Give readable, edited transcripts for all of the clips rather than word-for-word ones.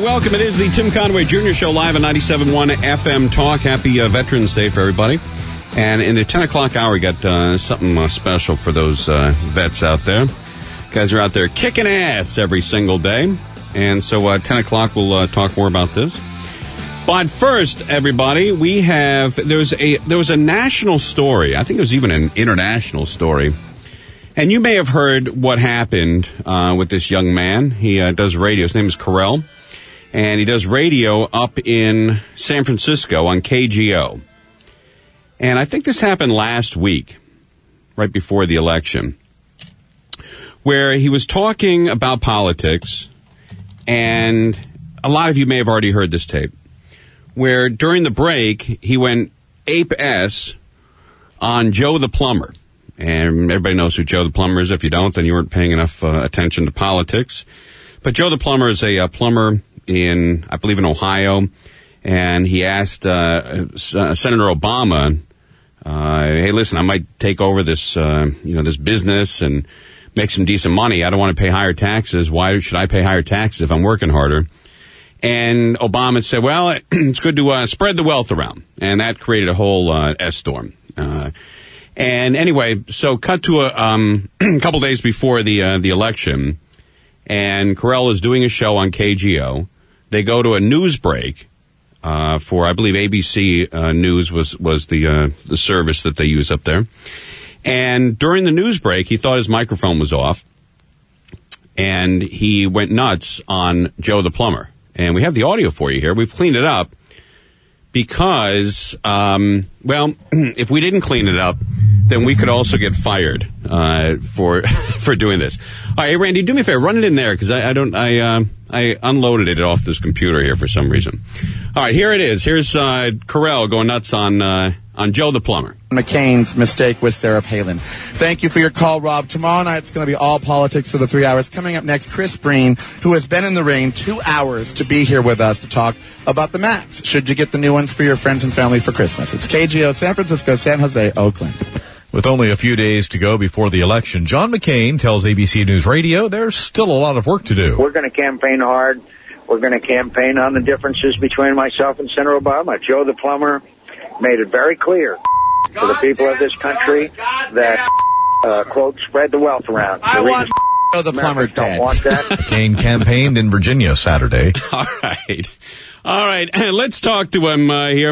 welcome. It is the Tim Conway Jr. Show live on 97.1 FM Talk. Happy Veterans Day for everybody. And in the 10 o'clock hour, we got something special for those vets out there. Guys are out there kicking ass every single day. And so 10 o'clock, we'll talk more about this. But first, everybody, we have, there was a national story. I think it was even an international story. And you may have heard what happened with this young man. He does radio. His name is Carell. And he does radio up in San Francisco on KGO. And I think this happened last week, right before the election, where he was talking about politics. And a lot of you may have already heard this tape, where during the break, he went ape-S on Joe the Plumber. And everybody knows who Joe the Plumber is. If you don't, then you weren't paying enough attention to politics. But Joe the Plumber is a plumber in, I believe, in Ohio. And he asked Senator Obama, hey, listen, I might take over this, this business and make some decent money. I don't want to pay higher taxes. Why should I pay higher taxes if I'm working harder? And Obama said, well, it's good to spread the wealth around. And that created a whole S-storm. And anyway, so cut to a couple days before the election, and Carell is doing a show on KGO. They go to a news break for, I believe, ABC News was the service that they use up there. And during the news break, he thought his microphone was off, and he went nuts on Joe the Plumber. And we have the audio for you here. We've cleaned it up because, if we didn't clean it up, then we could also get fired for doing this. All right, hey, Randy, do me a favor, run it in there because I unloaded it off this computer here for some reason. All right, here it is. Here's Carell going nuts on Joe the Plumber. McCain's mistake with Sarah Palin. Thank you for your call, Rob. Tomorrow night it's going to be all politics for the 3 hours. Coming up next, Chris Breen, who has been in the rain 2 hours to be here with us to talk about the Macs. Should you get the new ones for your friends and family for Christmas? It's KGO, San Francisco, San Jose, Oakland. With only a few days to go before the election, John McCain tells ABC News Radio there's still a lot of work to do. We're going to campaign hard. We're going to campaign on the differences between myself and Senator Obama. Joe the Plumber made it very clear to the people of this country that, quote, spread the wealth around. I want Joe the Plumber dead. Don't want that. McCain campaigned in Virginia Saturday. All right. Let's talk to him here.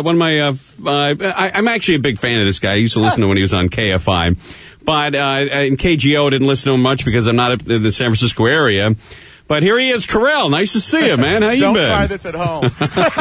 I'm actually a big fan of this guy. I used to listen to him when he was on KFI. But in KGO, I didn't listen to him much because I'm not in the San Francisco area. But here he is, Carell. Nice to see you, man. How you been? Don't try this at home.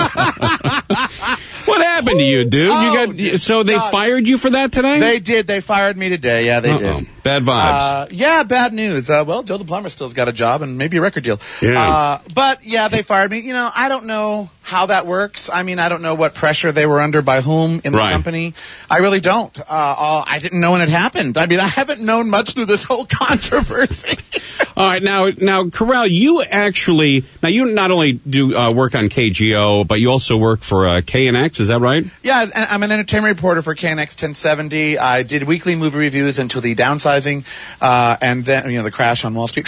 What happened to you, dude? They fired you for that today? They did. They fired me today. Yeah, they did. Bad vibes. Yeah, bad news. Joe the Plumber still's got a job and maybe a record deal. Yeah. But yeah, they fired me. I don't know how that works. I mean, I don't know what pressure they were under by whom in the company. I really don't. I didn't know when it happened. I mean, I haven't known much through this whole controversy. All right, now, Carell, you not only do work on KGO, but you also work for KNX, is that right? Yeah, I'm an entertainment reporter for KNX 1070. I did weekly movie reviews until the downsizing, and then, the crash on Wall Street.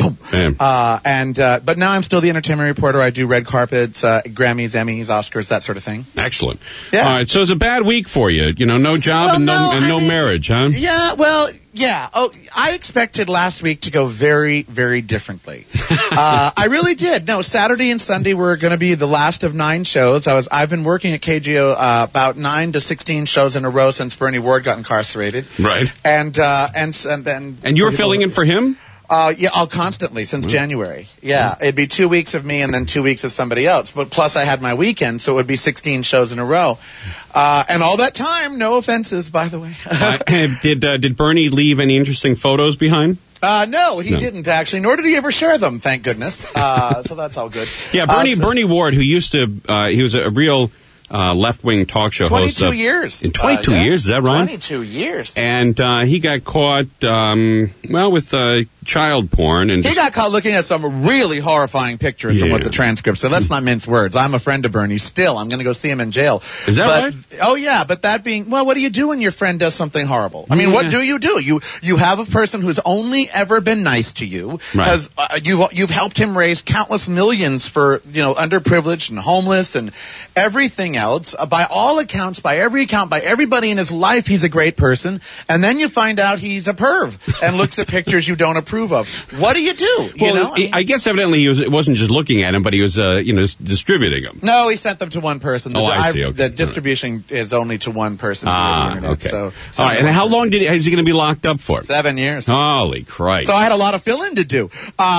But now I'm still the entertainment reporter. I do red carpets, Grammys, Emmys, Oscars, that sort of thing. Excellent. Yeah. All right, so it's a bad week for you. No job and no marriage, huh? Yeah, well, yeah. Oh, I expected last week to go very, very differently. I really did. No, Saturday and Sunday were going to be the last of 9 shows. I've been working at KGO about 9 to 16 shows in a row since Bernie Ward got incarcerated. Right. And then. And you were filling in for him? Yeah, constantly since January. Yeah, it'd be 2 weeks of me and then 2 weeks of somebody else. But plus I had my weekend, so it would be 16 shows in a row. And all that time, no offenses, by the way. Did Bernie leave any interesting photos behind? No, he didn't actually, nor did he ever share them, thank goodness. So that's all good. Yeah, Bernie Ward, who used to, he was a real left-wing talk show host. 22 years. In 22 years, is that right? 22 years. And he got caught, with child porn. And he got caught looking at some really horrifying pictures from what the transcripts. So let's not mince words. I'm a friend of Bernie still. I'm going to go see him in jail. Is that right? Oh, yeah. But that being, well, what do you do when your friend does something horrible? I mean, what do? You have a person who's only ever been nice to you. Right. You've helped him raise countless millions for, underprivileged and homeless and everything else. By all accounts, by every account, by everybody in his life, he's a great person. And then you find out he's a perv and looks at pictures you don't approve of. What do you do? Well, I guess evidently it wasn't just looking at him, but he was, distributing them. No, he sent them to one person. I see. Okay. The distribution is only to one person. Ah, the internet, okay. So all right. And how long is he going to be locked up for? 7 years. Holy Christ! So I had a lot of fill-in to do.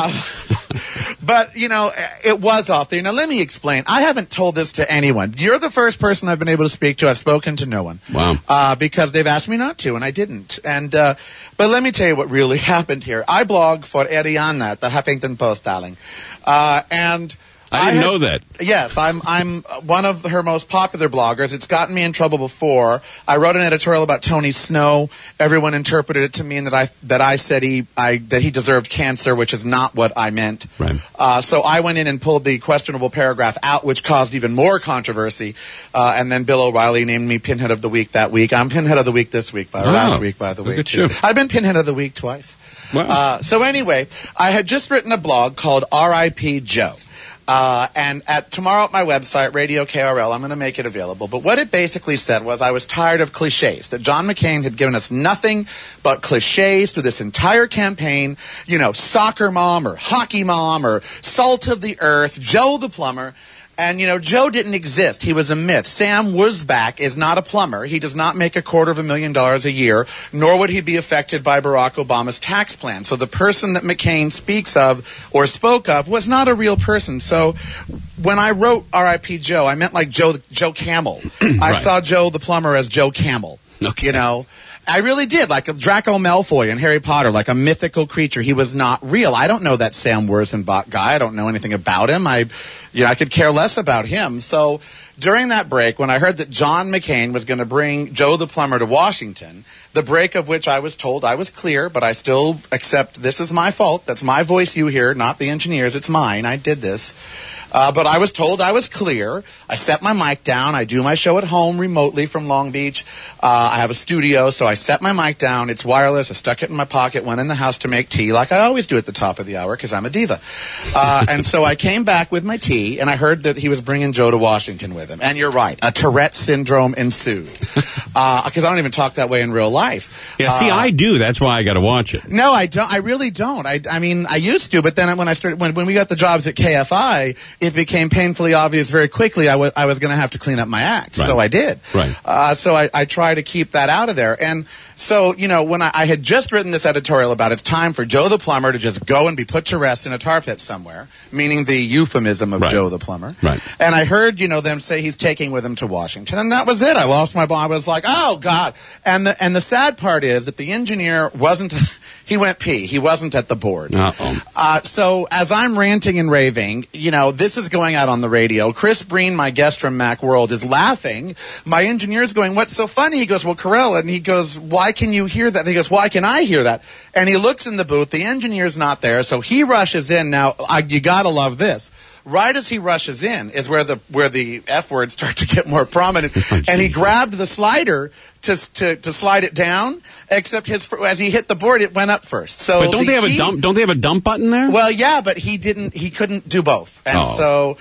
But it was off there. Now let me explain. I haven't told this to anyone. You're the first person I've been able to speak to. I've spoken to no one. Wow. Because they've asked me not to, and I didn't. And but let me tell you what really happened here. I blog for Ariana, the Huffington Post, darling, and. I didn't know that. Yes, I'm one of her most popular bloggers. It's gotten me in trouble before. I wrote an editorial about Tony Snow. Everyone interpreted it to mean that I said that he deserved cancer, which is not what I meant. Right. So I went in and pulled the questionable paragraph out, which caused even more controversy. And then Bill O'Reilly named me Pinhead of the Week that week. I'm Pinhead of the Week this week, last week, by the way. Too. I've been Pinhead of the Week twice. Wow. So anyway, I had just written a blog called R.I.P. Joe. And tomorrow at my website, Radio KRL, I'm going to make it available. But what it basically said was I was tired of cliches, that John McCain had given us nothing but cliches through this entire campaign. Soccer mom or hockey mom or salt of the earth, Joe the plumber. And, Joe didn't exist. He was a myth. Sam Wurzbach is not a plumber. He does not make $250,000 a year, nor would he be affected by Barack Obama's tax plan. So the person that McCain speaks of or spoke of was not a real person. So when I wrote R.I.P. Joe, I meant like Joe Camel. I saw Joe the plumber as Joe Camel. Okay. I really did, like a Draco Malfoy in Harry Potter, like a mythical creature. He was not real. I don't know that Sam Wurzbach guy. I don't know anything about him. I could care less about him. So during that break, when I heard that John McCain was going to bring Joe the plumber to Washington, the break of which I was told I was clear, but I still accept this is my fault. That's my voice you hear, not the engineers. It's mine. I did this. But I was told I was clear. I set my mic down. I do my show at home remotely from Long Beach. I have a studio, so I set my mic down. It's wireless. I stuck it in my pocket, went in the house to make tea, like I always do at the top of the hour because I'm a diva. And so I came back with my tea, and I heard that he was bringing Joe to Washington with him. And you're right. A Tourette syndrome ensued because I don't even talk that way in real life. Yeah, see, I do. That's why I got to watch it. No, I don't. I really don't. I mean, I used to, but then when we got the jobs at KFI, it became painfully obvious very quickly I was going to have to clean up my act. Right. So I did. Right. So I try to keep that out of there. And so, when I had just written this editorial about it's time for Joe the plumber to just go and be put to rest in a tar pit somewhere, meaning the euphemism of Joe the plumber. Right. And I heard, them say he's taking with him to Washington. And that was it. I lost my ball. I was like, oh, God. And the sad part is that the engineer wasn't... He went pee. He wasn't at the board. Uh-oh. So as I'm ranting and raving, this is going out on the radio. Chris Breen, my guest from Macworld, is laughing. My engineer's going, what's so funny? He goes, well, Carell. And he goes, why can you hear that? And he goes, why can I hear that? And he looks in the booth. The engineer's not there. So he rushes in. Now, you got to love this. Right as he rushes in is where the F words start to get more prominent. Oh, and he grabbed the slider to slide it down, except as he hit the board, it went up first. So but don't they have a dump button there? Well, yeah, but he couldn't do both. And so,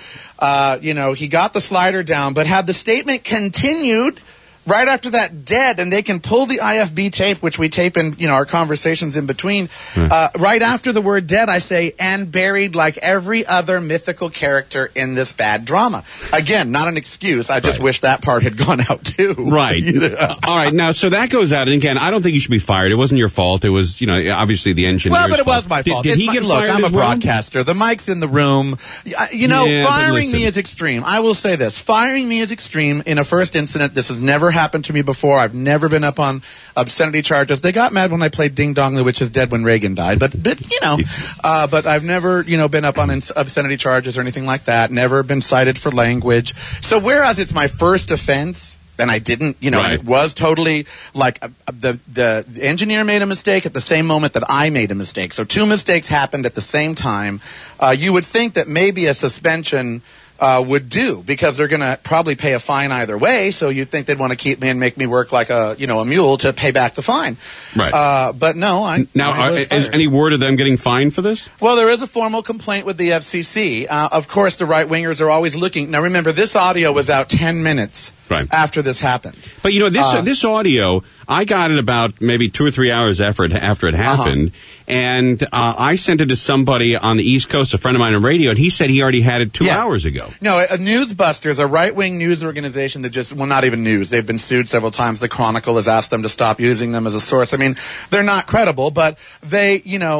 he got the slider down, but had the statement continued right after that dead, and they can pull the IFB tape, which we tape in, our conversations in between. Right after the word dead, I say, and buried like every other mythical character in this bad drama. Again, not an excuse. I just wish that part had gone out too. Right. All right. Now, so that goes out. And again, I don't think you should be fired. It wasn't your fault. It was, obviously the engineer's fault. Well, but it was my fault. Did he get fired? Look, I'm a well? broadcaster. The mic's in the room. Firing me is extreme. I will say this. Firing me is extreme. In a first incident, this has never happened to me before. I've never been up on obscenity charges. They got mad when I played Ding Dong, the Witch is Dead when Reagan died. But but I've never, been up on obscenity charges or anything like that. Never been cited for language. So whereas it's my first offense, and I didn't, Right. it was totally like the engineer made a mistake at the same moment that I made a mistake. So two mistakes happened at the same time. You would think that maybe a suspension would do, because they're going to probably pay a fine either way. So you'd think they'd want to keep me and make me work like a mule to pay back the fine. Right. But no, is any word of them getting fined for this? Well, there is a formal complaint with the FCC. Of course, the right-wingers are always looking. Now, remember, this audio was out 10 minutes after this happened. But, this audio, I got it about maybe 2 or 3 hours after it happened, and I sent it to somebody on the East Coast, a friend of mine on radio, and he said he already had it 2 hours ago. No, a Newsbusters, a right-wing news organization that not even news. They've been sued several times. The Chronicle has asked them to stop using them as a source. I mean, they're not credible, but they,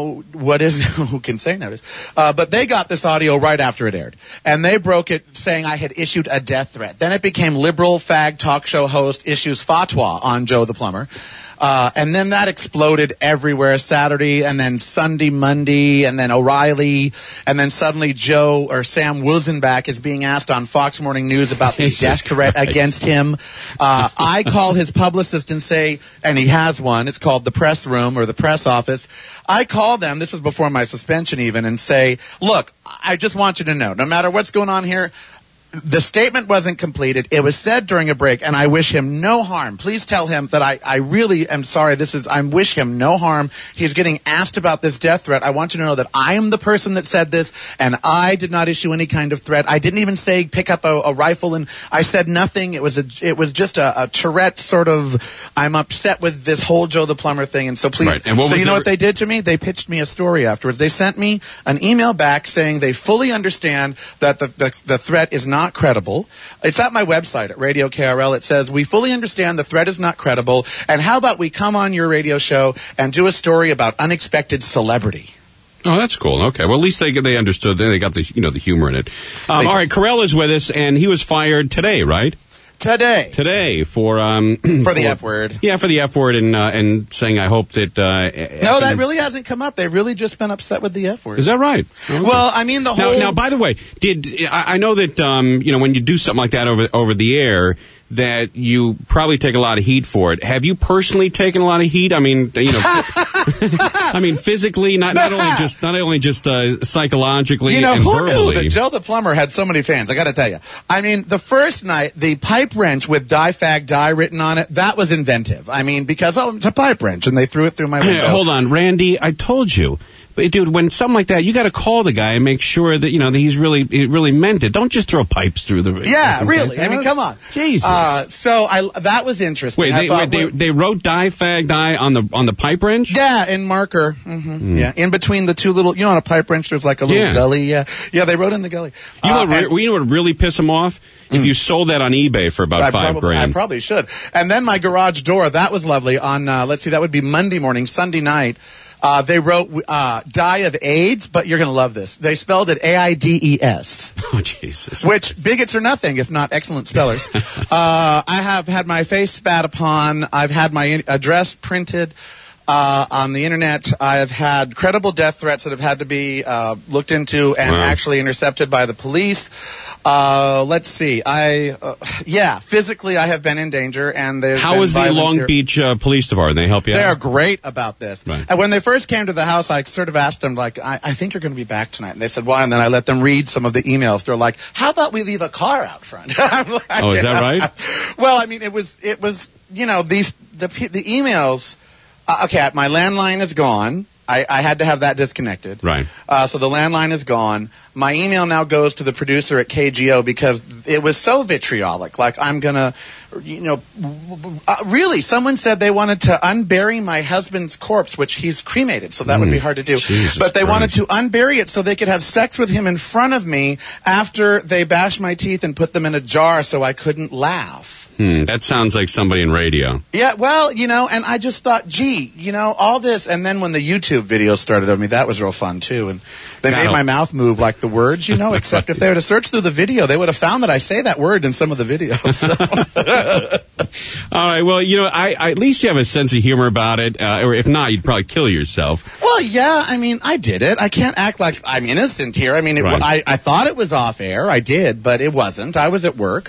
who can say notice? But they got this audio right after it aired, and they broke it saying I had issued a death threat. Then it became liberal fag talk show host issues fatwa on Joe the Plumber. And then that exploded everywhere, Saturday, and then Sunday, Monday, and then O'Reilly, and then suddenly Sam Wilzenbach is being asked on Fox Morning News about the death threat against him. I call his publicist and say, and he has one, it's called the press room or the press office. I call them, this is before my suspension even, and say, look, I just want you to know, no matter what's going on here, the statement wasn't completed. It was said during a break, and I wish him no harm. Please tell him that I really am sorry. I wish him no harm. He's getting asked about this death threat. I want you to know that I am the person that said this, and I did not issue any kind of threat. I didn't even say pick up a rifle, and I said nothing. It was just a Tourette sort of, I'm upset with this whole Joe the Plumber thing, and so please. Right. And so you know what they did to me? They pitched me a story afterwards. They sent me an email back saying they fully understand that the threat is not credible. It's at my website at Radio KRL. It says, we fully understand the threat is not credible, and how about we come on your radio show and do a story about unexpected celebrity? Oh, that's cool. Okay. Well, at least they understood. They got the humor in it. All right. Carell is with us, and he was fired today, right? Today for the F word. Yeah, for the F word, and saying I hope that. No, that really hasn't come up. They've really just been upset with the F word. Is that right? Okay. Well, I mean the whole. Now, by the way, I know that when you do something like that over the air, that you probably take a lot of heat for it. Have you personally taken a lot of heat? I mean, I mean physically, not only just psychologically and who verbally. knew that Joe the Plumber had so many fans? I got to tell you. I mean, the first night, the pipe wrench with "Die Fag Die" written on it, that was inventive. I mean, because it's a pipe wrench, and they threw it through my window. Hold on, Randy, I told you. But dude, when something like that, you got to call the guy and make sure that that he really meant it. Don't just throw pipes through the. Yeah, really. I mean, come on, Jesus. That was interesting. They wrote "Die Fag Die" on the pipe wrench. Yeah, in marker. Mm-hmm. Yeah, in between the two little. On a pipe wrench, there's like a little gully. Yeah, they wrote in the gully. You know what would really piss him off? If you sold that on eBay for about $5,000. I probably should. And then my garage door, that was lovely. On that would be Monday morning, Sunday night. They wrote die of AIDS, but you're going to love this. They spelled it AIDS. Oh, Jesus. Which, bigots are nothing, if not excellent spellers. I have had my face spat upon. I've had my address printed on the internet. I have had credible death threats that have had to be looked into and actually intercepted by the police. Let's see. Physically I have been in danger, and how is the Long Beach Police Department? They help you out? They are great about this. Right. And when they first came to the house, I sort of asked them, like, I think you're going to be back tonight. And they said, why? And then I let them read some of the emails. They're like, how about we leave a car out front? I'm like, oh, is that right? Well, I mean, it was the emails. Okay, my landline is gone. I had to have that disconnected. Right. So the landline is gone. My email now goes to the producer at KGO because it was so vitriolic. Like, I'm going to, really, someone said they wanted to unbury my husband's corpse, which he's cremated, so that would be hard to do. Jesus but they Christ. wanted to unbury it so they could have sex with him in front of me after they bashed my teeth and put them in a jar so I couldn't laugh. That sounds like somebody in radio. Yeah, well, and I just thought, gee, all this. And then when the YouTube video started of me, that was real fun, too. And they made my mouth move like the words, except if they were to search through the video, they would have found that I say that word in some of the videos. So. All right, well, I at least you have a sense of humor about it. Or if not, you'd probably kill yourself. Well, yeah, I did it. I can't act like I'm innocent here. Right. I thought it was off air. I did, but it wasn't. I was at work.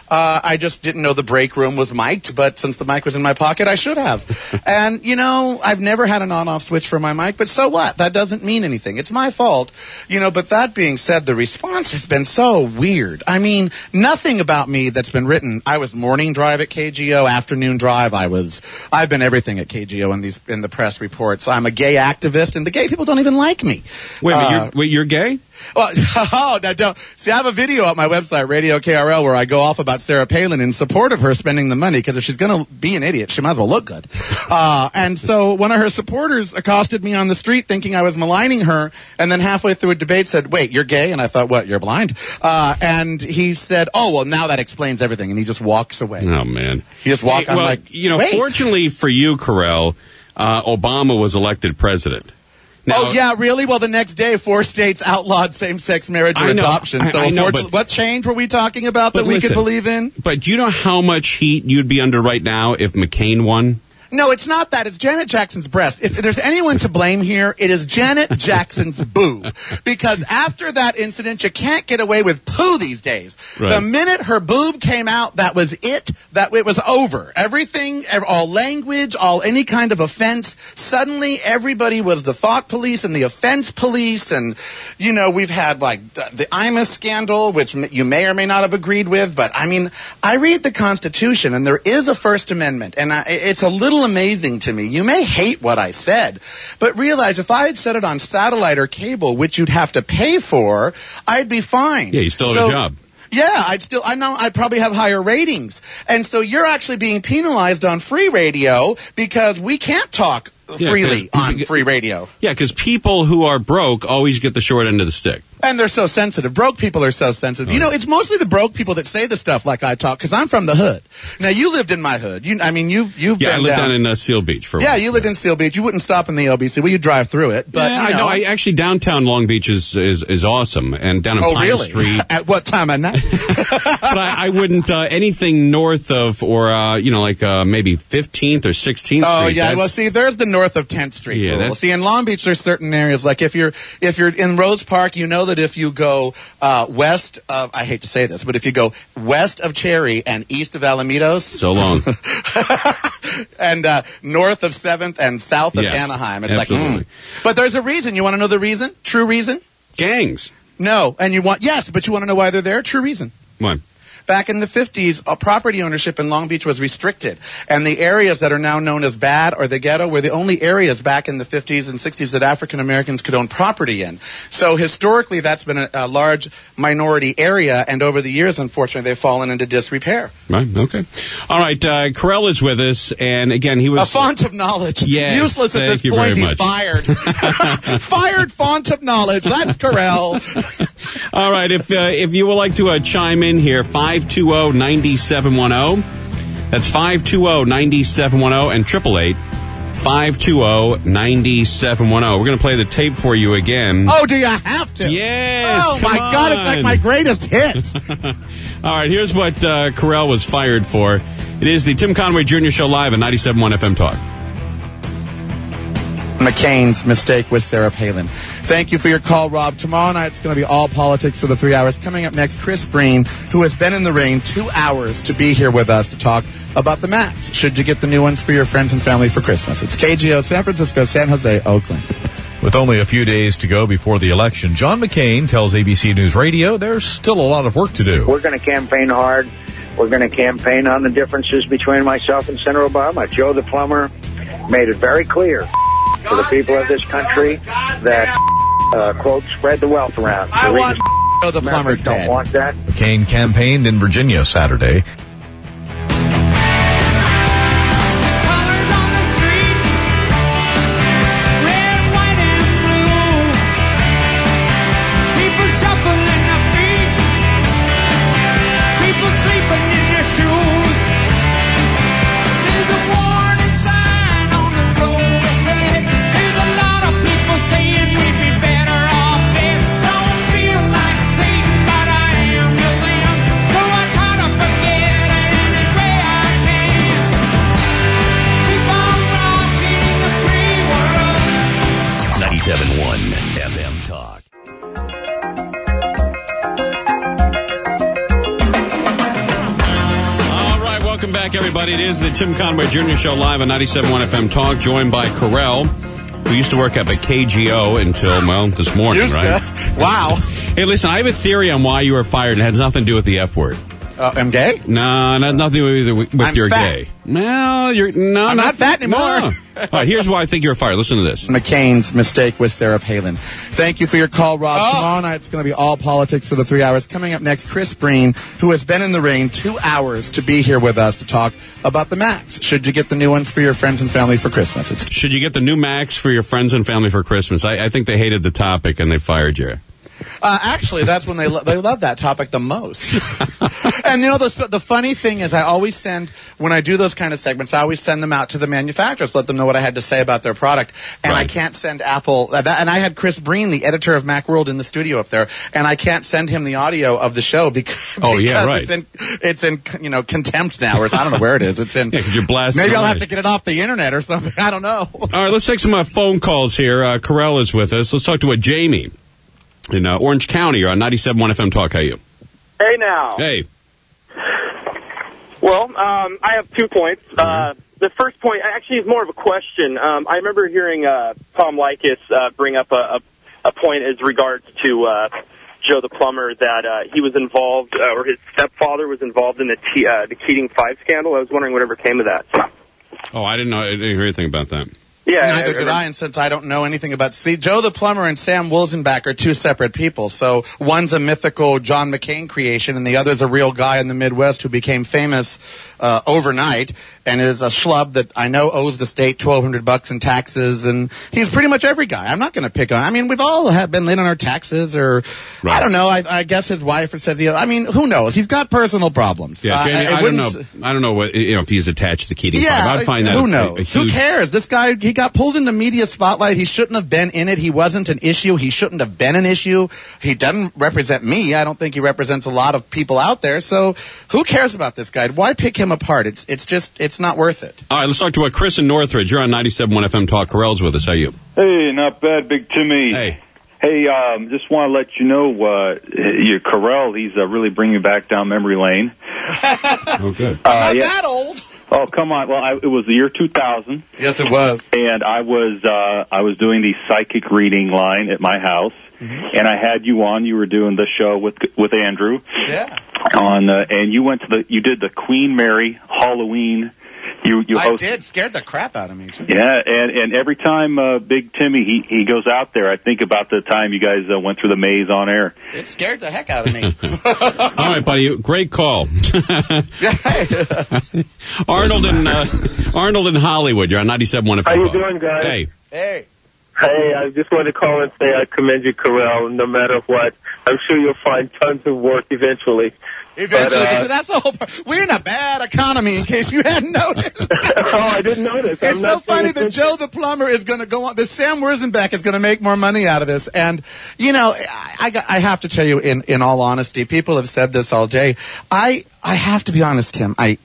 I just didn't know the break room was mic'd, but since the mic was in my pocket, I should have. And, I've never had an on-off switch for my mic, but so what? That doesn't mean anything. It's my fault. But that being said, the response has been so weird. Nothing about me that's been written. I was morning drive at KGO, afternoon drive. I've been everything at KGO in the press reports. I'm a gay activist, and the gay people don't even like me. Wait, you're gay? Well, now don't. See, I have a video on my website, Radio KRL, where I go off about Sarah Palin in support of her spending the money, because if she's going to be an idiot, she might as well look good. And so one of her supporters accosted me on the street thinking I was maligning her, and then halfway through a debate said, wait, you're gay? And I thought, what, you're blind? And he said, oh, well, now that explains everything, and he just walks away. Oh, man. He just walks, I'm like, wait. Fortunately for you, Carell, Obama was elected president. Now, oh, yeah, really? Well, the next day, 4 states outlawed same-sex marriage or adoption. So what change were we talking about that we could believe in? But do you know how much heat you'd be under right now if McCain won? No, it's not that. It's Janet Jackson's breast. If there's anyone to blame here, it is Janet Jackson's boob. Because after that incident, you can't get away with poo these days. Right. The minute her boob came out, that was it. That it was over. Everything, all language, any kind of offense. Suddenly, everybody was the thought police and the offense police. And, we've had, the IMA scandal, which you may or may not have agreed with. But, I read the Constitution, and there is a First Amendment. And it's a little amazing to me. You may hate what I said, but realize if I had said it on satellite or cable, which you'd have to pay for, I'd be fine. Yeah, you still have a job. Yeah, I'd probably have higher ratings. And so you're actually being penalized on free radio because we can't talk freely on free radio. Yeah, because people who are broke always get the short end of the stick. And they're so sensitive. Broke people are so sensitive. Oh. It's mostly the broke people that say the stuff like I talk, because I'm from the hood. Now, you lived in my hood. You've been I lived down in Seal Beach for a while. Yeah, you lived in Seal Beach. You wouldn't stop in the LBC. Well, you drive through it. But, yeah, I know. Actually, downtown Long Beach is awesome. And down in Pine Street. At what time of night? But I wouldn't, anything north of, or, maybe 15th or 16th Street. Oh, yeah. Well, see, there's the north of 10th Street. Yeah, see, in Long Beach, there's certain areas, like if you're in Rose Park, you know that if you go west of, I hate to say this, but if you go west of Cherry and east of Alamitos. So long. and north of 7th and south of Anaheim. It's absolutely. like, But there's a reason. You want to know the reason? True reason? Gangs. No. And but you want to know why they're there? True reason. Why? Back in the 50s, property ownership in Long Beach was restricted. And the areas that are now known as bad or the ghetto were the only areas back in the 50s and 60s that African Americans could own property in. So historically, that's been a large minority area. And over the years, unfortunately, they've fallen into disrepair. Right. Okay. All right. Carell is with us. And again, he was a font of knowledge. Yes, useless at this point. He's fired. Fired font of knowledge. That's Carell. All right. If you would like to chime in here, 520-9710. That's 520-9710 and 888-520-9710. We're going to play the tape for you again. Oh, do you have to? Yes. Oh, my God. It's like my greatest hits. All right. Here's what Carell was fired for. It is the Tim Conway Jr. Show live at 97.1 FM Talk. McCain's mistake with Sarah Palin. Thank you for your call, Rob. Tomorrow night, it's going to be all politics for the 3 hours. Coming up next, Chris Breen, who has been in the rain 2 hours to be here with us to talk about the Macs. Should you get the new ones for your friends and family for Christmas? It's KGO, San Francisco, San Jose, Oakland. With only a few days to go before the election, John McCain tells ABC News Radio there's still a lot of work to do. We're going to campaign hard. We're going to campaign on the differences between myself and Senator Obama. Joe the plumber made it very clear to the people of this country that, quote, spread the wealth around. I want the plumber dead. Don't want that. McCain campaigned in Virginia Saturday. Welcome back, everybody. It is the Tim Conway Jr. Show live on 97.1 FM Talk, joined by Carell, who used to work up at KGO until, well, this morning, right? Wow. Hey, listen, I have a theory on why you were fired. It has nothing to do with the F word. I'm gay? No, nothing to do with you're fat. gay. Well, I'm not fat anymore. No. All right, here's why I think you were fired. Listen to this. McCain's mistake with Sarah Palin. Thank you for your call, Rob. Tomorrow night it's going to be all politics for the 3 hours. Coming up next, Chris Breen, who has been in the rain 2 hours to be here with us to talk about the Macs. Should you get the new ones for your friends and family for Christmas? Should you get the new Macs for your friends and family for Christmas? I think they hated the topic and they fired you. Actually, that's when they love that topic the most. And you know, the funny thing is, I always send, when I do those kind of segments, I always send them out to the manufacturers, let them know what I had to say about their product. And right. I can't send Apple, and I had Chris Breen, the editor of Macworld, in the studio up there, and I can't send him the audio of the show because it's in contempt now, or I don't know where it is. It's in. Yeah, because you're blasting. Maybe I'll have to get it off the internet or something. I don't know. All right, let's take some phone calls here. Carell is with us. Let's talk to Jamie in Orange County. You're on 97.1 FM Talk. How are you? Hey, now. Hey. Well, I have 2 points. The first point actually is more of a question. I remember hearing Tom Leykis bring up a point as regards to Joe the plumber, that he was involved, or his stepfather was involved in the Keating 5 scandal. I was wondering whatever came of that. Oh, I didn't hear anything about that. Yeah, neither did I, and since I don't know anything about... See, Joe the Plumber and Sam Wilzenbach are two separate people. So one's a mythical John McCain creation, and the other's a real guy in the Midwest who became famous overnight, and is a schlub that I know owes the state $1,200 in taxes, and he's pretty much every guy. I'm not going to pick on... I mean, we've all been late on our taxes, or... Right. I don't know. I guess his wife says... I mean, who knows? He's got personal problems. Yeah, Jamie, I don't know. I don't know what if he's attached to the Keating 5. I'd find that who knows? A huge... Who cares? This guy, he got pulled into media spotlight. He shouldn't have been in it. He wasn't an issue. He shouldn't have been an issue. He doesn't represent me. I don't think he represents a lot of people out there. So who cares about this guy? Why pick him apart? It's not worth it. All right, let's talk to Chris in Northridge. You're on 97.1 FM Talk. Carell's with us. How are you? Hey, not bad, Big Timmy. Hey. Hey, just want to let you know, your Carell, he's really bringing back down memory lane. Oh, good. Not that old. Oh, come on. Well, it was the year 2000. Yes, it was. And I was doing the psychic reading line at my house, and I had you on. You were doing the show with Andrew. Yeah. And you did the Queen Mary Halloween. You I did. Scared the crap out of me, too. Yeah, and every time Big Timmy, he goes out there, I think about the time you guys went through the maze on air. It scared the heck out of me. All right, buddy. Great call. Arnold in Hollywood. You're on 97.1 FM. How you doing, guys? Hey. Hey. Hey, I just wanted to call and say I commend you, Carell, no matter what. I'm sure you'll find tons of work eventually. Eventually, so that's the whole part. We're in a bad economy, in case you hadn't noticed. Oh, I didn't notice. It's so funny that Joe the plumber is going to go on. The Sam Wilzenbach is going to make more money out of this. And, you know, I have to tell you, in all honesty, people have said this all day. I have to be honest, Tim. I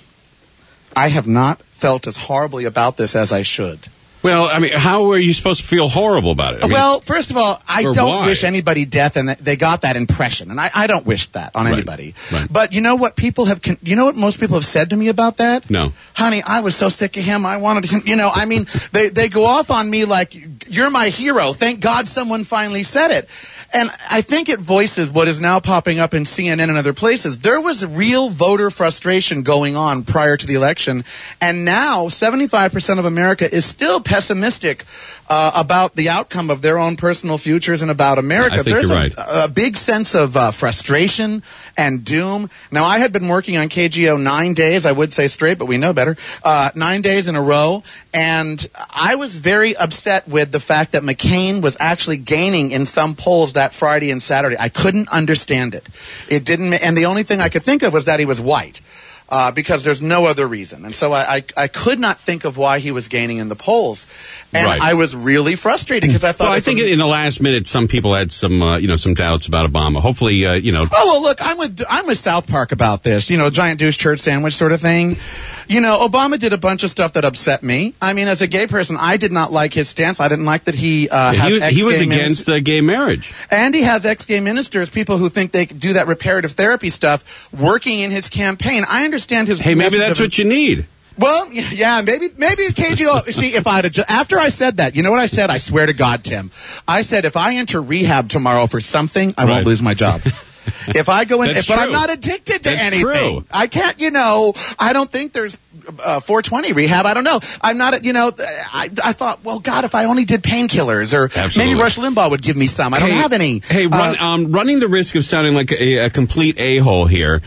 have not felt as horribly about this as I should. Well, I mean, how are you supposed to feel horrible about it? I mean, well, first of all, I don't why? wish anybody death, and they got that impression, and I don't wish that on anybody. Right. But you know what you know what most people have said to me about that? No. Honey, I was so sick of him. I wanted him. You know, I mean, they go off on me like, you're my hero. Thank God someone finally said it. And I think it voices what is now popping up in CNN and other places. There was real voter frustration going on prior to the election, and now 75% of America is still pessimistic about the outcome of their own personal futures and about America. I think There's you're right. a big sense of frustration and doom. Now, I had been working on KGO 9 days, I would say straight, but we know better, 9 days in a row, and I was very upset with the fact that McCain was actually gaining in some polls that Friday and Saturday. I couldn't understand it. It didn't, and the only thing I could think of was that he was white. Because there's no other reason. And so I could not think of why he was gaining in the polls. And I was really frustrated because I thought... Well, I think in the last minute, some people had some doubts about Obama. Hopefully, Oh, well, look, I'm with South Park about this. Giant douche church sandwich sort of thing. Obama did a bunch of stuff that upset me. I mean, as a gay person, I did not like his stance. I didn't like that he he was against gay marriage. And he has ex-gay ministers, people who think they do that reparative therapy stuff, working in his campaign. I understand understand his. Hey, maybe message that's of- what you need. Well, yeah, maybe KGO. See, if I'd after I said that, you know what I said? I swear to God, Tim, I said if I enter rehab tomorrow for something, I won't lose my job. If I go in, but I'm not addicted to anything. True. I can't, I don't think there's 420 rehab. I don't know. I'm not, I thought, well, God, if I only did painkillers or maybe Rush Limbaugh would give me some. I don't have any. Hey, running the risk of sounding like a complete a-hole here,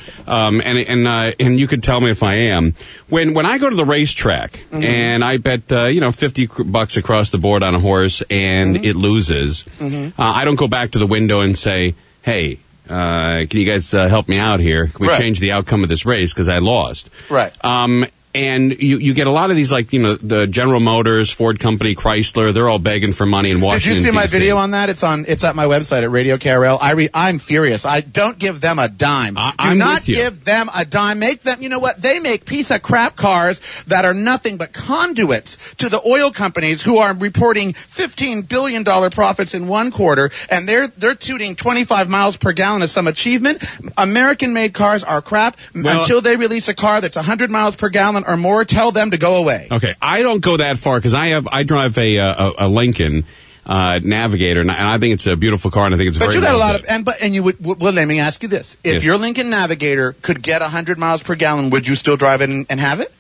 and you could tell me if I am. When I go to the racetrack and I bet, $50 across the board on a horse and it loses, I don't go back to the window and say, hey, can you guys help me out here? Can we change the outcome of this race because I lost? Right. And you get a lot of these, the General Motors, Ford Company, Chrysler. They're all begging for money in Washington. Did you see my DC. video on that? It's at my website at Radio KRL. I'm furious. I don't give them a dime. Do not give them a dime. Make them. You know what? They make piece of crap cars that are nothing but conduits to the oil companies who are reporting $15 billion profits in one quarter, and they're tooting 25 miles per gallon as some achievement. American-made cars are crap until they release a car that's 100 miles per gallon or more. Tell them to go away. Okay, I don't go that far because I drive a Lincoln Navigator, and I think it's a beautiful car, and I think it's very. But you got a lot of and you would. Well, let me ask you this: if your Lincoln Navigator could get 100 miles per gallon, would you still drive it and have it?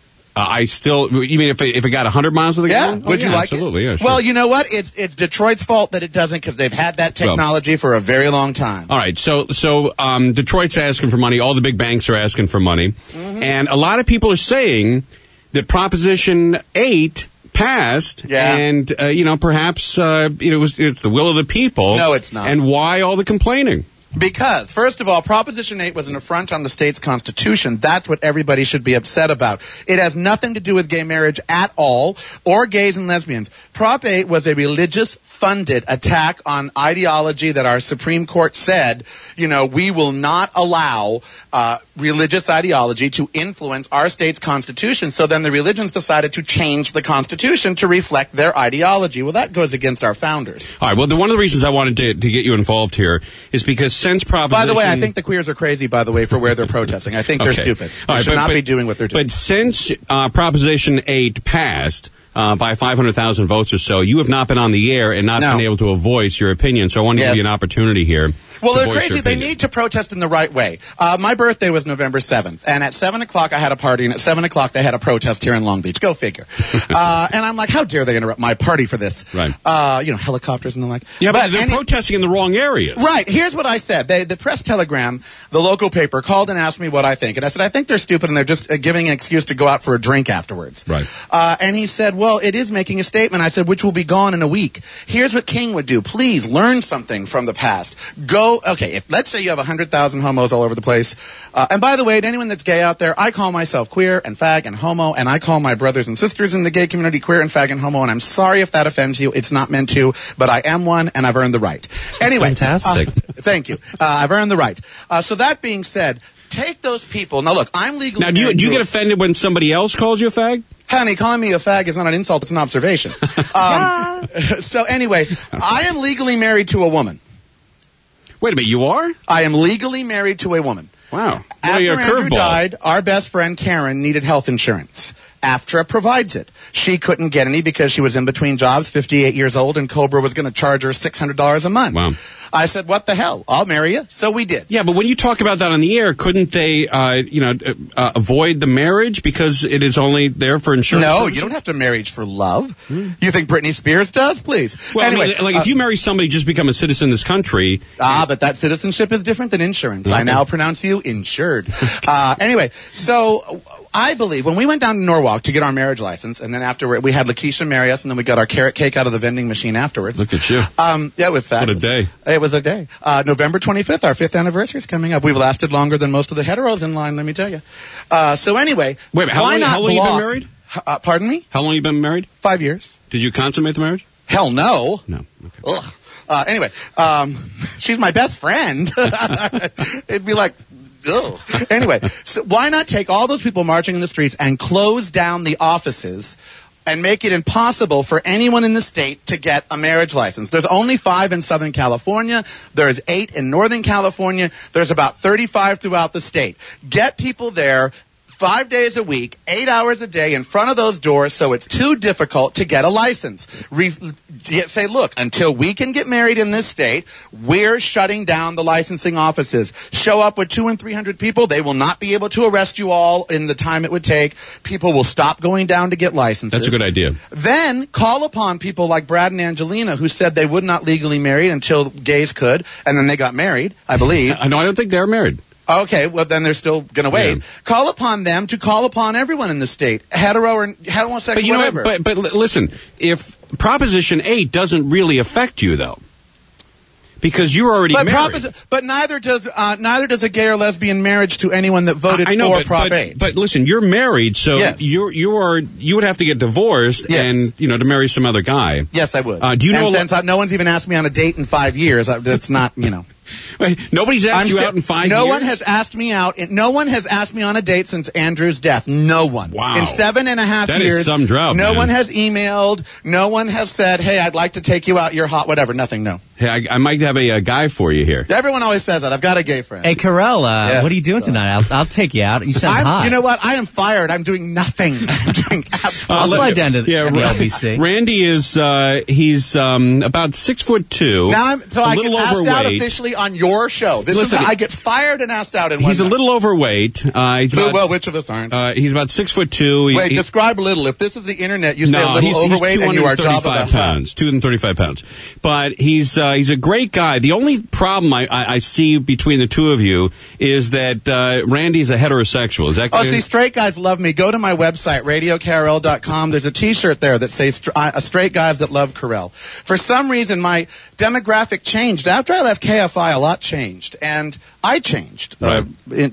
You mean if it got 100 miles of the gallon? Would you like absolutely, it? Yeah, sure. Well, you know what? It's Detroit's fault that it doesn't because they've had that technology for a very long time. All right, so Detroit's asking for money. All the big banks are asking for money, and a lot of people are saying that Proposition 8 passed, and perhaps it's the will of the people. No, it's not. And why all the complaining? Because, first of all, Proposition 8 was an affront on the state's constitution. That's what everybody should be upset about. It has nothing to do with gay marriage at all, or gays and lesbians. Prop 8 was a religious-funded attack on ideology that our Supreme Court said, we will not allow religious ideology to influence our state's constitution. So then the religions decided to change the constitution to reflect their ideology. Well, that goes against our founders. All right, well, one of the reasons I wanted to get you involved here is because since Proposition... By the way, I think the queers are crazy, by the way, for where they're protesting. I think they're stupid. They should not be doing what they're doing. But since Proposition 8 passed by 500,000 votes or so, you have not been on the air and not been able to voice your opinion. So I want to give you an opportunity here. Well, they're crazy. They need to protest in the right way. My birthday was November 7th, and at 7 o'clock I had a party, and at 7 o'clock they had a protest here in Long Beach. Go figure. And I'm like, how dare they interrupt my party for this? Right. Helicopters and the like. Yeah, but they're protesting in the wrong areas. Right. Here's what I said. The Press Telegram, the local paper, called and asked me what I think. And I said, I think they're stupid, and they're just giving an excuse to go out for a drink afterwards. Right. And he said, well, it is making a statement. I said, which will be gone in a week. Here's what King would do. Please learn something from the past. Let's say you have 100,000 homos all over the place. And by the way, to anyone that's gay out there, I call myself queer and fag and homo, and I call my brothers and sisters in the gay community queer and fag and homo, and I'm sorry if that offends you. It's not meant to, but I am one, and I've earned the right. Anyway. Fantastic. Thank you. I've earned the right. So that being said, take those people. Now, look, I'm legally... Now, do you get offended when somebody else calls you a fag? Honey, calling me a fag is not an insult, it's an observation. So anyway, I am legally married to a woman. Wait a minute, you are? I am legally married to a woman. Wow. After Andrew died, our best friend Karen needed health insurance. AFTRA provides it. She couldn't get any because she was in between jobs, 58 years old, and Cobra was going to charge her $600 a month. Wow. I said, what the hell? I'll marry you. So we did. Yeah, but when you talk about that on the air, couldn't they, avoid the marriage because it is only there for insurance? No, purposes? you don't have to marry for love. You think Britney Spears does? Please. Well, anyway, if you marry somebody, just become a citizen in this country. But that citizenship is different than insurance. Okay. I now pronounce you insured. Anyway, so I believe when we went down to Norwalk to get our marriage license, and then afterward we had Lakeisha marry us, and then we got our carrot cake out of the vending machine afterwards. Look at you. Yeah, it was fabulous. What a day. It was a day. November 25th, our 5th anniversary is coming up. We've lasted longer than most of the heteros in line, let me tell you. So anyway, wait, how long have you been married? Pardon me? How long have you been married? 5 years. Did you consummate the marriage? Hell no. No. Okay. Ugh. Anyway, she's my best friend. It'd be like, ugh. Anyway, so why not take all those people marching in the streets and close down the offices and make it impossible for anyone in the state to get a marriage license? There's only 5 in Southern California. There's 8 in Northern California. There's about 35 throughout the state. Get people there. 5 days a week, 8 hours a day in front of those doors so it's too difficult to get a license. Say, look, until we can get married in this state, we're shutting down the licensing offices. Show up with 200 and 300 people. They will not be able to arrest you all in the time it would take. People will stop going down to get licenses. That's a good idea. Then call upon people like Brad and Angelina who said they would not legally marry until gays could, and then they got married, I believe. No, I don't think they're married. Okay, well, then they're still going to wait. Yeah. Call upon them to call upon everyone in the state, hetero or homosexual, whatever. But listen, if Proposition 8 doesn't really affect you, though, because you're already married. But neither does a gay or lesbian marriage to anyone that voted for Prop 8. But listen, you're married, so yes. you would have to get divorced and to marry some other guy. Yes, I would. Do you know? Since no one's even asked me on a date in 5 years, that's not Wait, nobody's asked you out in 5 years? No one has asked me out. No one has asked me on a date since Andrew's death. No one. Wow. In 7.5 years. That is some drought, No man. one has emailed. No one has said, hey, I'd like to take you out. You're hot. Whatever. Nothing. No. Hey, I might have a guy for you here. Everyone always says that. I've got a gay friend. Hey, Carell, what are you doing tonight? I'll take you out. You sound hot. You know what? I am fired. I'm doing nothing. I'm doing absolutely I'll slide down to the LBC. Randy is, he's about 6'2". Now I get asked overweight. out officially on your show. I get fired and asked out in one He's a little overweight. Which of us aren't? He's about 6'2". Wait, describe little. If this is the internet, you say a little overweight and you are Jabba the Hutt. 235 pounds. But he's a great guy. The only problem I see between the two of you is that Randy's a heterosexual. Is that clear? Oh, see, straight guys love me. Go to my website, radiocarol.com. There's a T-shirt there that says straight guys that love Carell. For some reason, my demographic changed. After I left KFI, a lot changed. And I changed. Right.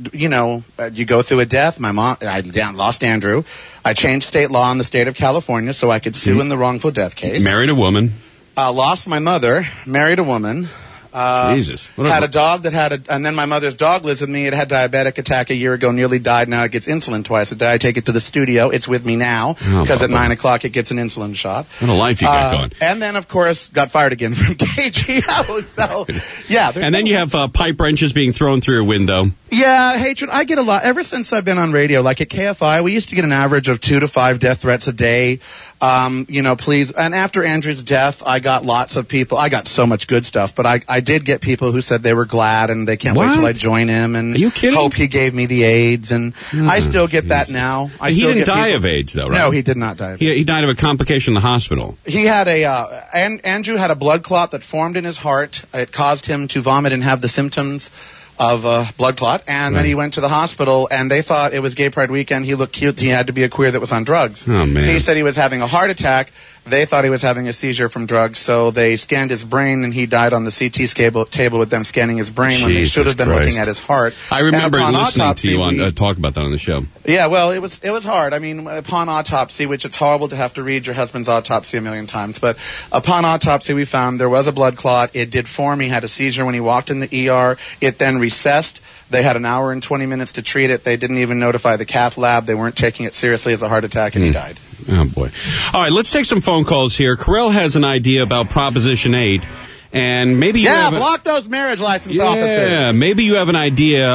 You go through a death. My mom, I lost Andrew. I changed state law in the state of California so I could sue in the wrongful death case. Married a woman. Lost my mother. Married a woman. Jesus. Had a dog and then my mother's dog lives with me. It had diabetic attack a year ago, nearly died. Now it gets insulin twice a day. I take it to the studio. It's with me now because at 9 o'clock it gets an insulin shot. What a life you got going. And then, of course, got fired again from KGO. So, yeah. And then you have pipe wrenches being thrown through your window. Yeah, hatred. I get a lot. Ever since I've been on radio, like at KFI, we used to get an average of 2 to 5 death threats a day. Please. And after Andrew's death, I got lots of people. I got so much good stuff, but I did get people who said they were glad and they can't wait till I join him and Are you kidding? Hope he gave me the AIDS. And I still get that now. He didn't die of AIDS, though, right? No, he did not die of AIDS. He died of a complication in the hospital. He had Andrew had a blood clot that formed in his heart. It caused him to vomit and have the symptoms of a blood clot, and then he went to the hospital, and they thought it was Gay Pride weekend. He looked cute. He had to be a queer that was on drugs. Oh, man. He said he was having a heart attack. They thought he was having a seizure from drugs, so they scanned his brain, and he died on the CT table with them scanning his brain when they should have been looking at his heart. I remember listening to you talk about that on the show. Yeah, well, it was hard. I mean, upon autopsy, which it's horrible to have to read your husband's autopsy a million times, but upon autopsy we found there was a blood clot. It did form. He had a seizure when he walked in the ER. It then recessed. They had an hour and 20 minutes to treat it. They didn't even notify the cath lab. They weren't taking it seriously as a heart attack, and he died. Oh, boy. All right, let's take some phone calls here. Carell has an idea about Proposition 8, and maybe you have block those marriage license offices. Yeah, maybe you have an idea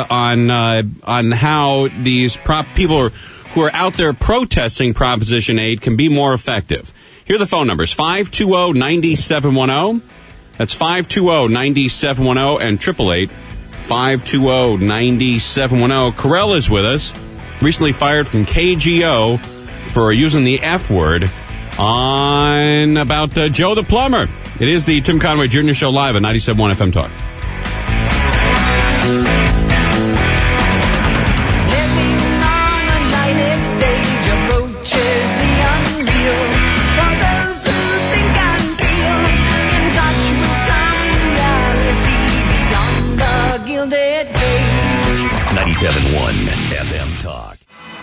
on how these people who are out there protesting Proposition 8 can be more effective. Here are the phone numbers, 520-9710. That's 520-9710 and 888-520-9710. Carell is with us, recently fired from KGO for using the F word on about Joe the Plumber. It is the Tim Conway Jr. Show live at 97.1 FM Talk. Gilded Age. 97.1 FM Talk.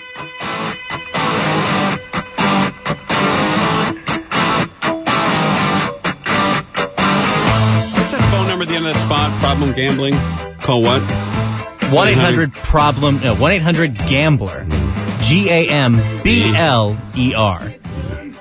What's that phone number at the end of that spot? Problem gambling? Call what? 1-800-PROBLEM. No, 1-800-GAMBLER. GAMBLER.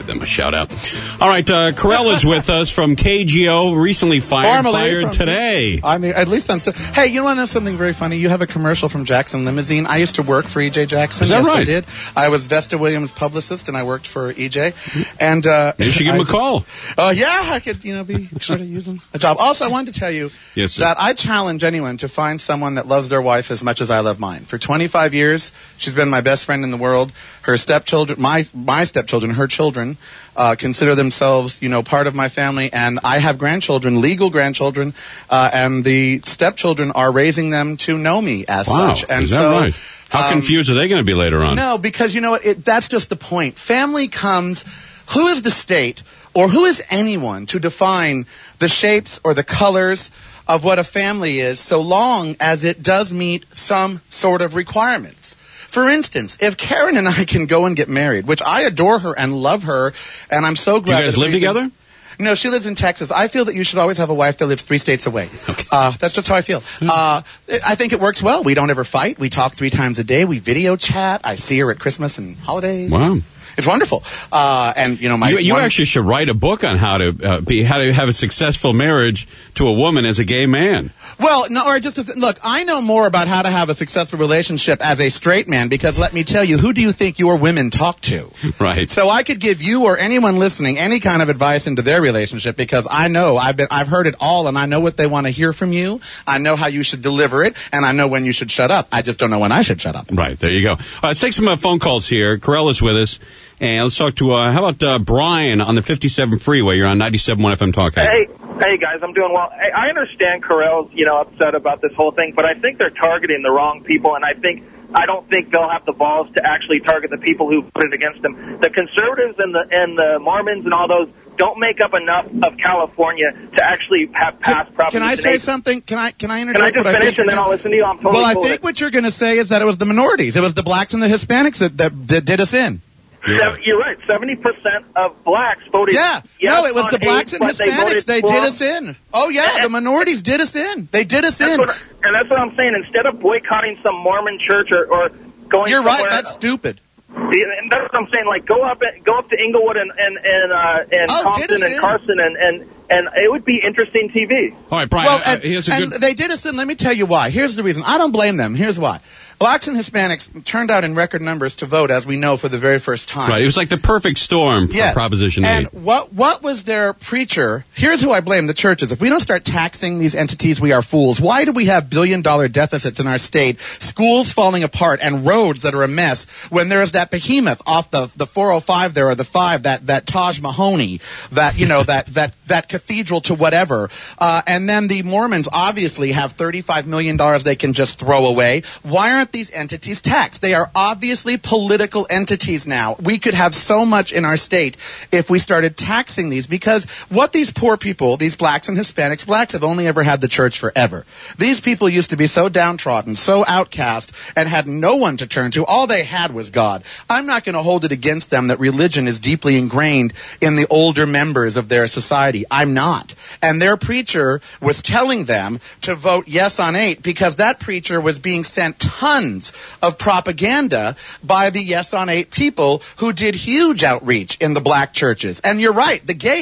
them a shout out. All right, Carell is with us from KGO, recently fired today. At least I'm still. Hey, you want to know something very funny? You have a commercial from Jackson Limousine. I used to work for EJ Jackson. Is that right? I did. I was Vesta Williams' publicist, and I worked for EJ. And you should give him a call. Yeah, I could, be sort of using a job. Also, I wanted to tell you that I challenge anyone to find someone that loves their wife as much as I love mine. For 25 years, she's been my best friend in the world. Her stepchildren, my stepchildren, her children, consider themselves, part of my family, and I have grandchildren, legal grandchildren, and the stepchildren are raising them to know me as such. And is that right? How confused are they going to be later on? No, because you know what? That's just the point. Family comes. Who is the state, or who is anyone to define the shapes or the colors of what a family is, so long as it does meet some sort of requirements? For instance, if Karen and I can go and get married, which I adore her and love her, and I'm so glad. You guys live together? No, she lives in Texas. I feel that you should always have a wife that lives 3 states away. Okay. That's just how I feel. I think it works well. We don't ever fight. We talk 3 times a day. We video chat. I see her at Christmas and holidays. Wow. It's wonderful. And you actually should write a book on how to have a successful marriage to a woman as a gay man. Well, no, or just look, I know more about how to have a successful relationship as a straight man, because let me tell you, who do you think your women talk to? Right. So I could give you or anyone listening any kind of advice into their relationship, because I know I've heard it all, and I know what they want to hear from you. I know how you should deliver it, and I know when you should shut up. I just don't know when I should shut up. Right. There you go. All right, let's take some phone calls here. Carell is with us. And let's talk to, how about Brian on the 57 freeway? You're on 97.1 FM Talk. Hey guys, I'm doing well. I understand Carell's, upset about this whole thing, but I think they're targeting the wrong people, and I don't think they'll have the balls to actually target the people who put it against them. The conservatives and the Mormons and all those don't make up enough of California to actually have passed Proposition 8. Can I say something? Can I interject? Can I just finish and then I'll listen to you? I'm totally I think what you're going to say is that it was the minorities. It was the blacks and the Hispanics that did us in. You're right. 70% of blacks voted. Yeah. Yes, no, it was the blacks and Hispanics. They did us in. Oh, yeah. The minorities did us in. They did us in. And that's what I'm saying. Instead of boycotting some Mormon church or going You're somewhere, right. That's stupid. And that's what I'm saying. Like, go up to Inglewood and Compton and Carson and it would be interesting TV. All right, Brian. Well, they did us in. Let me tell you why. Here's the reason. I don't blame them. Here's why. Blacks and Hispanics turned out in record numbers to vote, as we know, for the very first time. Right. It was like the perfect storm for Proposition 8. And what was their preacher? Here's who I blame, the churches. If we don't start taxing these entities, we are fools. Why do we have billion-dollar deficits in our state, schools falling apart, and roads that are a mess, when there is that behemoth off the 405 there, or the 5, that Taj Mahoney, that cathedral to whatever, and then the Mormons obviously have $35 million they can just throw away. Why aren't these entities taxed? They are obviously political entities now. We could have so much in our state if we started taxing these, because what these poor people, these blacks and Hispanics, blacks have only ever had the church forever. These people used to be so downtrodden, so outcast, and had no one to turn to. All they had was God. I'm not going to hold it against them that religion is deeply ingrained in the older members of their society. I'm not. And their preacher was telling them to vote yes on 8 because that preacher was being sent tons of propaganda by the Yes on 8 people who did huge outreach in the black churches. And you're right,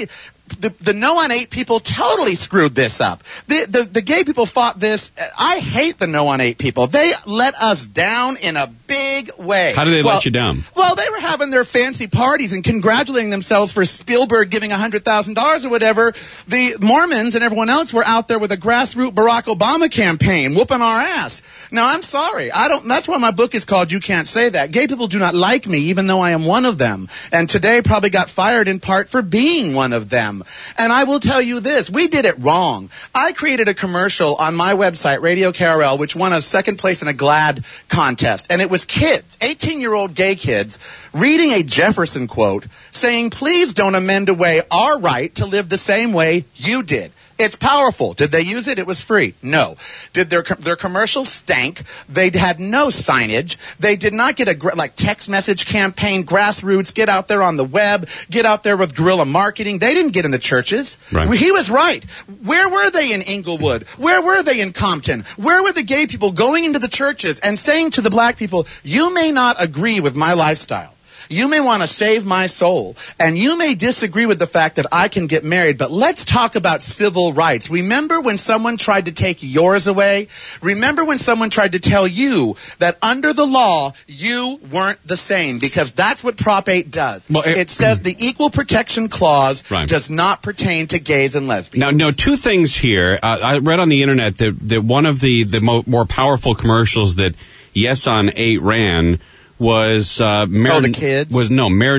the No on 8 people totally screwed this up. The gay people fought this. I hate the No on 8 people. They let us down in a big way. How did they let you down? Well, they were having their fancy parties and congratulating themselves for Spielberg giving $100,000 or whatever. The Mormons and everyone else were out there with a grassroots Barack Obama campaign, whooping our ass. Now, I'm sorry. That's why my book is called You Can't Say That. Gay people do not like me, even though I am one of them. And today probably got fired in part for being one of them. And I will tell you this, we did it wrong. I created a commercial on my website, Radio KRL, which won a second place in a GLAAD contest. And it was kids, 18-year-old gay kids, reading a Jefferson quote saying, please don't amend away our right to live the same way you did. It's powerful. Did they use it? It was free. No. Did their commercials stank? They had no signage. They did not get a text message campaign, grassroots, get out there on the web, get out there with guerrilla marketing. They didn't get in the churches. Right. He was right. Where were they in Inglewood? Where were they in Compton? Where were the gay people going into the churches and saying to the black people, you may not agree with my lifestyle, You may want to save my soul, and you may disagree with the fact that I can get married, but let's talk about civil rights. Remember when someone tried to take yours away? Remember when someone tried to tell you that under the law, you weren't the same, because that's what Prop 8 does. Well, it says the Equal Protection Clause Right. does not pertain to gays and lesbians. Now, no, two things here. I read on the internet that one of the more powerful commercials that Yes on 8 ran was Mayor the kids? Mayor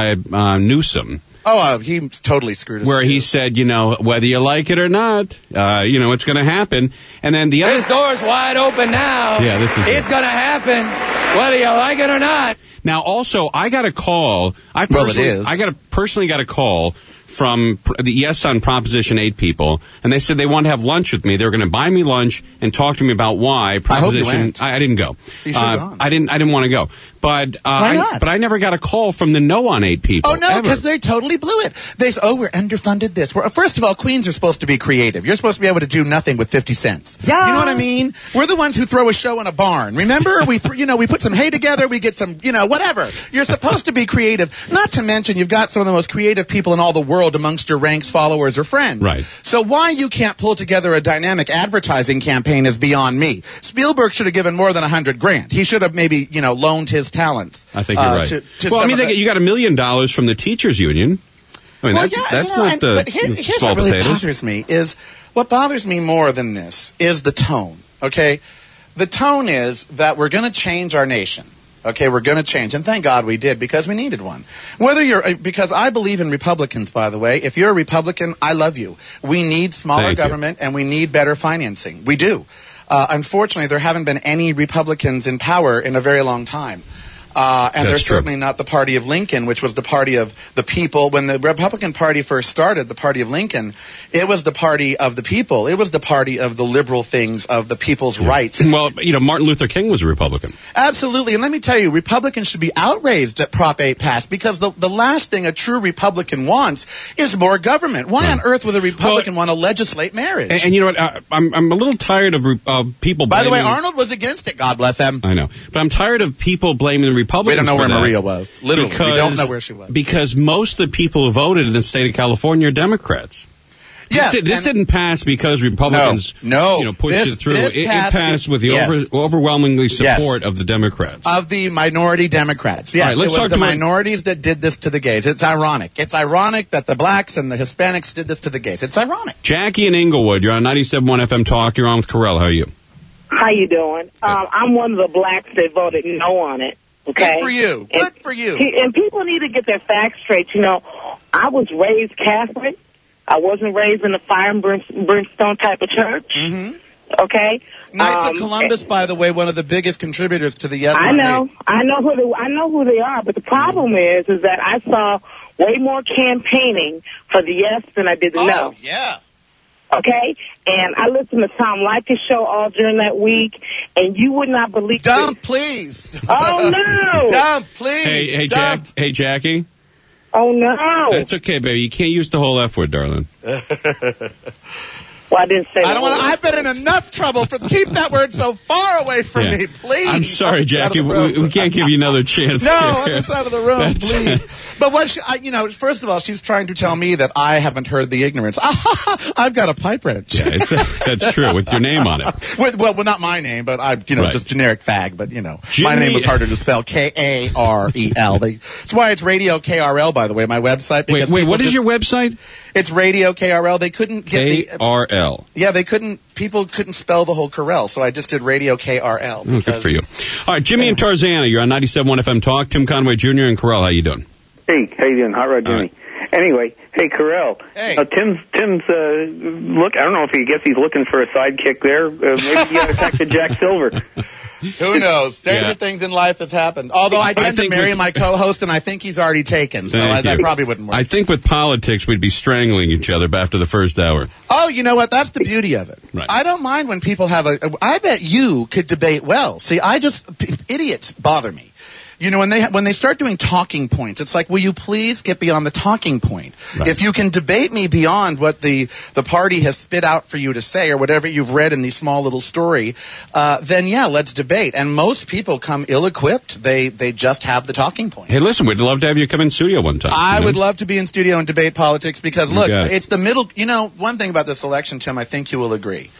Newsom. He totally screwed us. Where he said, whether you like it or not, it's going to happen. And then the other... This door's wide open now. Yeah, this is It's going to happen, whether you like it or not. Now, also, I got a call. I personally got a call from the Yes on Proposition 8 people, and they said they wanted to have lunch with me. They were going to buy me lunch and talk to me about why Proposition. I hope you went. I didn't go. You should have gone. I didn't want to go. But why not? But I never got a call from the No on 8 people. Oh, no, because they totally blew it. They say, we're underfunded this. First of all, queens are supposed to be creative. You're supposed to be able to do nothing with 50 cents. Yeah. You know what I mean? We're the ones who throw a show in a barn. Remember? We put some hay together. We get some, whatever. You're supposed to be creative. Not to mention, you've got some of the most creative people in all the world amongst your ranks, followers, or friends. Right. So why you can't pull together a dynamic advertising campaign is beyond me. Spielberg should have given more than $100,000. He should have maybe, loaned his talents. I think you're right. You got $1 million from the teachers union. I mean, that's not the here's small what really potatoes. bothers me is what bothers me more than this is the tone. Okay, the tone is that we're going to change our nation. Okay, we're going to change, and thank God we did, because we needed one. Because I believe in Republicans, by the way. If you're a Republican, I love you. We need smaller government, and we need better financing. We do. Unfortunately, there haven't been any Republicans in power in a very long time. And they're certainly not the party of Lincoln, which was the party of the people. When the Republican Party first started, the party of Lincoln, it was the party of the people. It was the party of the liberal things, of the people's rights. Well, Martin Luther King was a Republican. Absolutely. And let me tell you, Republicans should be outraged that Prop 8 passed, because the last thing a true Republican wants is more government. Why on earth would a Republican want to legislate marriage? And you know what? I'm a little tired of people blaming... By the way, Arnold was against it, God bless him. I know. But I'm tired of people blaming the Republicans. We don't know where that. Maria was. Literally, we don't know where she was. Because most of the people who voted in the state of California are Democrats. Yes, this didn't pass because Republicans pushed it through. It passed with the overwhelmingly support of the Democrats. Of the minority Democrats. Yes, right, it was the minorities that did this to the gays. It's ironic. It's ironic that the blacks and the Hispanics did this to the gays. It's ironic. Jackie in Inglewood, you're on 97.1 FM Talk. You're on with Carell. How are you? How you doing? I'm one of the blacks that voted no on it. Okay? Good for you. Good for you. And people need to get their facts straight. I was raised Catholic. I wasn't raised in a fire and brimstone type of church. Mm-hmm. Okay? Knights of Columbus, by the way, one of the biggest contributors to the Yes. I know who they are, but the problem is that I saw way more campaigning for the yes than I did the no. Yeah. Okay? And I listened to Tom Leykis' show all during that week, and you would not believe Dump, please. Oh, no. Dump, please. Hey, Jackie. Oh, no. That's okay, baby. You can't use the whole F word, darling. Well, I didn't say that. I've been in enough trouble for keep that word so far away from me, please. I'm sorry, Jackie. We can't give you another chance. No, on the side of the room, please. But first of all, she's trying to tell me that I haven't heard the ignorance. I've got a pipe wrench. Yeah, that's true, with your name on it. Well, not my name, but just generic fag. But my name was harder to spell. Karel. That's why it's Radio KRL, by the way, my website. Wait, what is your website? It's Radio KRL. They couldn't get KRL. Yeah, people couldn't spell the whole Carell, so I just did Radio KRL. Oh, good for you. All right, Jimmy and Tarzana, you're on 97.1 FM Talk. Tim Conway Jr. and Carell, how you doing? Hey, how you doing? Hot Rod Jimmy. Right. Anyway, hey, Carell. Hey. Tim's look. I don't know if he gets he's looking for a sidekick there. Maybe he got attacked to Jack Silver. Who knows? Stranger things in life has happened. Although I tend to marry my co-host, and I think he's already taken, so that probably wouldn't work. I think with politics, we'd be strangling each other after the first hour. Oh, you know what? That's the beauty of it. Right. I don't mind when people have I bet you could debate well. See, idiots bother me. You know, when they start doing talking points, it's like, will you please get beyond the talking point? Right. If you can debate me beyond what the party has spit out for you to say or whatever you've read in the small little story, then yeah, let's debate. And most people come ill-equipped. They just have the talking point. Hey, listen, we'd love to have you come in studio one time. I would love to be in studio and debate politics because, look, got it. it's the middle. You know, one thing about this election, Tim, I think you will agree.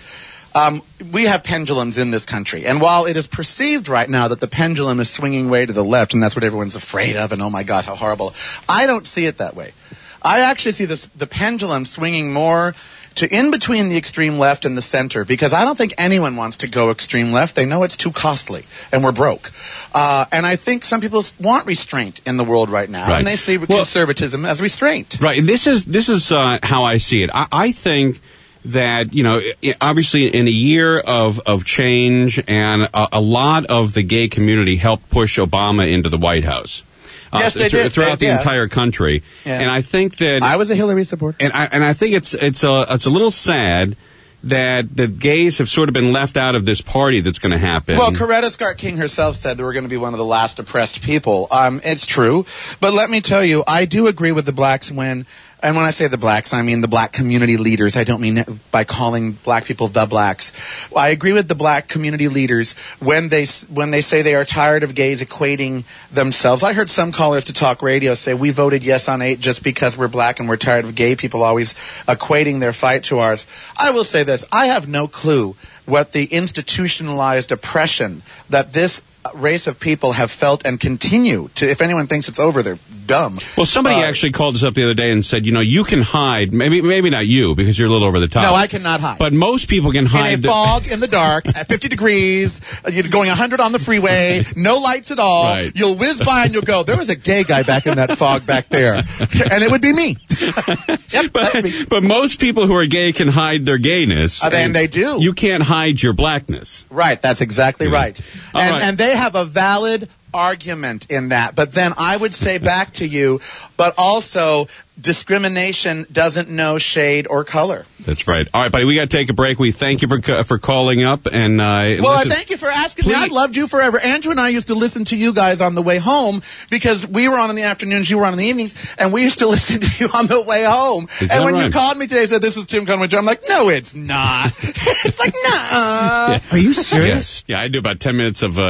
We have pendulums in this country. And while it is perceived right now that the pendulum is swinging way to the left, and that's what everyone's afraid of, and oh my God, how horrible, I don't see it that way. I actually see the pendulum swinging more to in between the extreme left and the center, because I don't think anyone wants to go extreme left. They know it's too costly, and we're broke. And I think some people want restraint in the world right now, and they see conservatism as restraint. Right. This is how I see it. I think that, you know, obviously in a year of change, and a lot of the gay community helped push Obama into the White House. Yes, they did. Throughout the entire country. Yeah. And I think that I was a Hillary supporter. And I think it's a little sad that the gays have sort of been left out of this party that's going to happen. Well, Coretta Scott King herself said that we're going to be one of the last oppressed people. It's true. But let me tell you, I do agree with the blacks and when I say the blacks, I mean the black community leaders. I don't mean by calling black people the blacks. I agree with the black community leaders when they say they are tired of gays equating themselves. I heard some callers to talk radio say we voted yes on 8 just because we're black and we're tired of gay people always equating their fight to ours. I will say this. I have no clue what the institutionalized oppression that this race of people have felt and continue to. If anyone thinks it's over, they're dumb. Well, somebody actually called us up the other day and said, you know, you can hide, maybe not you, because you're a little over the top. No, I cannot hide. But most people can hide. In a fog, in the dark, at 50 degrees, you're going 100 on the freeway, no lights at all. Right. You'll whiz by and you'll go, there was a gay guy back in that fog back there. And it would be me. Yep, but most people who are gay can hide their gayness. And they do. You can't hide your blackness. Right, that's exactly right. And they have a valid argument in that. But then I would say back to you, but also discrimination doesn't know shade or color. That's right. All right, buddy, we got to take a break. We thank you for calling up. And well, I thank you for asking me. I've loved you forever. Andrew and I used to listen to you guys on the way home because we were on in the afternoons, you were on in the evenings, and we used to listen to you on the way home. And when you called me today and said, this is Tim Conway, I'm like, no, it's not. It's like, nah. Yeah. Are you serious? Yeah, I do about 10 minutes of,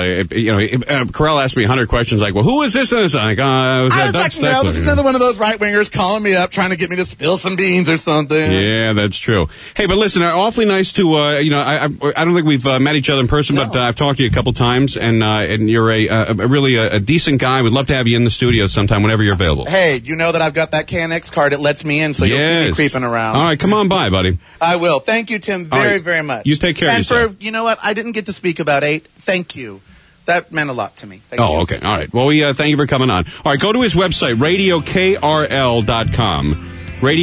Carell asked me 100 questions like, well, who is this? And it's like, I was like, no, this is another one of those right-wingers calling me up trying to get me to spill some beans or something. Yeah, that's true. Hey, but listen, awfully nice to, I don't think we've met each other in person, but I've talked to you a couple times, and you're a really decent guy. We'd love to have you in the studio sometime whenever you're available. Hey, you know that I've got that KNX card. It lets me in, so you'll see me creeping around. All right, come on by, buddy. I will. Thank you, Tim, very much. You take care of yourself. And you know what? I didn't get to speak about 8. Thank you. That meant a lot to me. Thank you. Okay. All right. Well, we thank you for coming on. All right, go to his website, RadioKRL.com.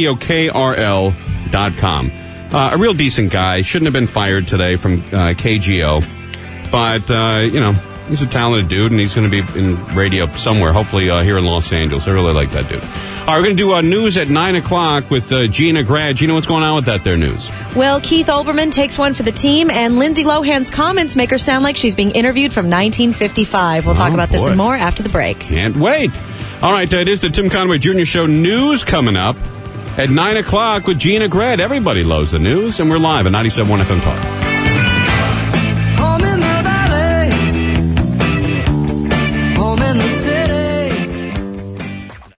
RadioKRL.com. A real decent guy. Shouldn't have been fired today from KGO. But, he's a talented dude, and he's going to be in radio somewhere, hopefully here in Los Angeles. I really like that dude. All right, we're going to do news at 9 o'clock with Gina Grad. Gina, what's going on with that there news? Well, Keith Olbermann takes one for the team, and Lindsay Lohan's comments make her sound like she's being interviewed from 1955. We'll talk about this and more after the break. Can't wait. All right, it is the Tim Conway Jr. Show. News coming up at 9 o'clock with Gina Grad. Everybody loves the news, and we're live at 97.1 FM Talk.